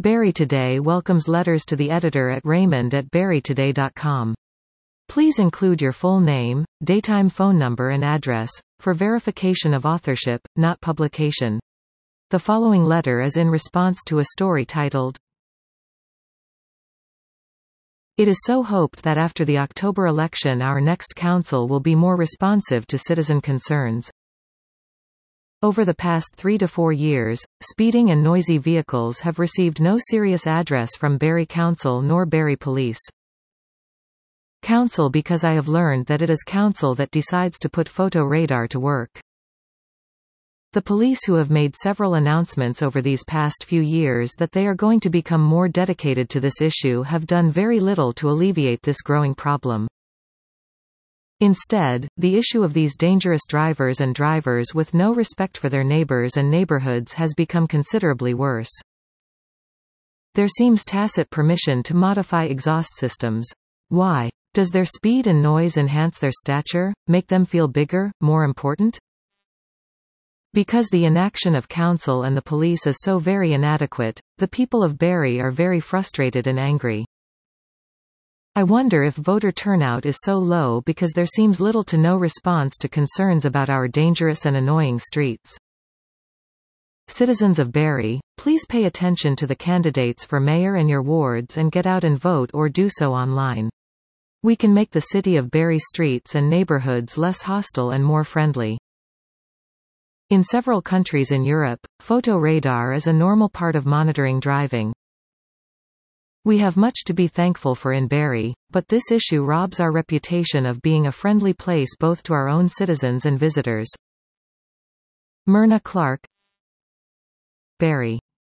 Barrie Today welcomes letters to the editor at raymond@barrietoday.com. Please include your full name, daytime phone number and address, for verification of authorship, not publication. The following letter is in response to a story titled, "It is so hoped that after the October election our next council will be more responsive to citizen concerns. Over the past 3 to 4 years, speeding and noisy vehicles have received no serious address from Barrie Council nor Barrie Police. Council because I have learned that it is Council that decides to put photo radar to work. The police, who have made several announcements over these past few years that they are going to become more dedicated to this issue, have done very little to alleviate this growing problem. Instead, the issue of these dangerous drivers and drivers with no respect for their neighbors and neighborhoods has become considerably worse. There seems tacit permission to modify exhaust systems. Why? Does their speed and noise enhance their stature, make them feel bigger, more important? Because the inaction of council and the police is so very inadequate, the people of Barrie are very frustrated and angry. I wonder if voter turnout is so low because there seems little to no response to concerns about our dangerous and annoying streets. Citizens of Barrie, please pay attention to the candidates for mayor and your wards and get out and vote, or do so online. We can make the city of Barrie streets and neighborhoods less hostile and more friendly." In several countries in Europe, photo radar is a normal part of monitoring driving. We have much to be thankful for in Barrie, but this issue robs our reputation of being a friendly place both to our own citizens and visitors. Myrna Clark, Barrie.